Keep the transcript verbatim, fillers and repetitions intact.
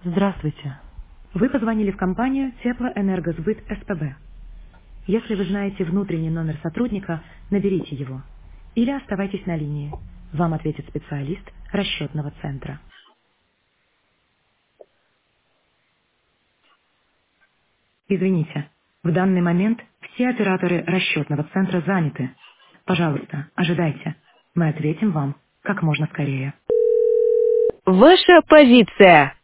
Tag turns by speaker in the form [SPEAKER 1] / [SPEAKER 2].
[SPEAKER 1] Здравствуйте. Вы позвонили в компанию Теплоэнергосбыт СПБ. Если вы знаете внутренний номер сотрудника, наберите его. Или оставайтесь на линии. Вам ответит специалист расчетного центра. Извините, в данный момент все операторы расчетного центра заняты. Пожалуйста, ожидайте. Мы ответим вам как можно скорее.
[SPEAKER 2] Ваша позиция.